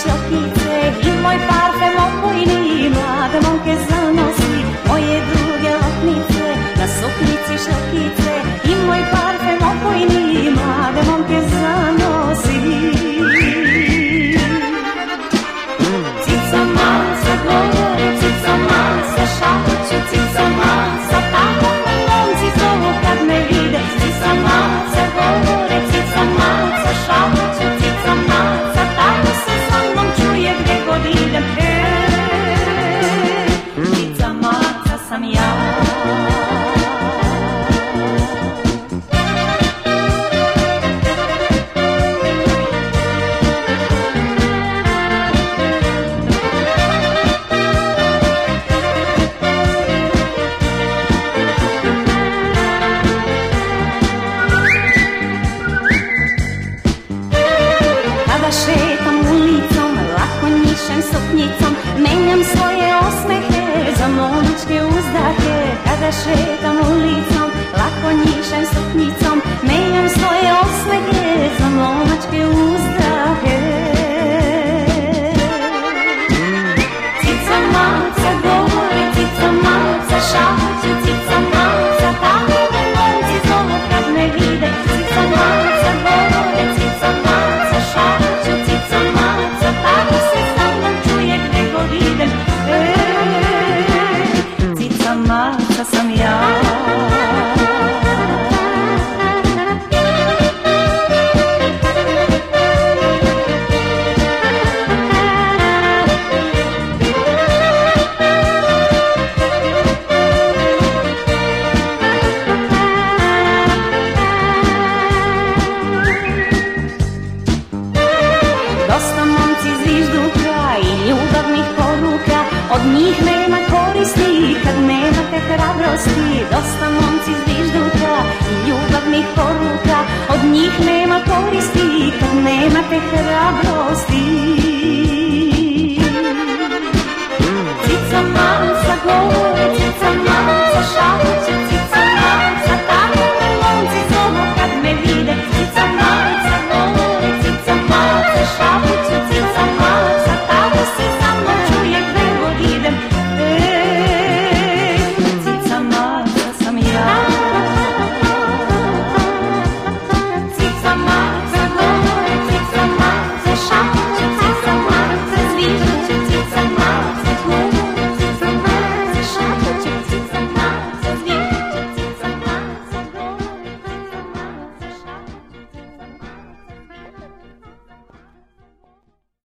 šljokice i moj parfem opojni, mlade momke zanosi moje duge lopnice. Na suknici šljokice i moj parfem opojni, mlade momke zanosi. Cica maca govore, cica maca šapuću, cica maca tako me momci zovu kad me vide. Cica maca govore, cica maca šapuću, cica maca tako se sa mnom čuje gdje god idem. Cica maca sam ja. Šetam ulicom, lako njišem suknjicom, menjam svoje osmehe za monačke uzdahe. Kada šetam ulicom, lako njišem suknjicom, menjam svoje osmehe za monačke uzdahe. Cica maca govore, cica maca šapuću, cica maca tako me momci zovu kad me vide. Cica maca govore, cica maca šapuću, cica maca tako se sa mnom čuje gdje god idem. Cica maca sam ja. Dosta momci zvižduka i ljubavnih poruka, od njih nema koristi kad nemate hrabrosti. Dosta momci zvižduka i ljubavnih poruka, od njih nema koristi kad nemate hrabrosti.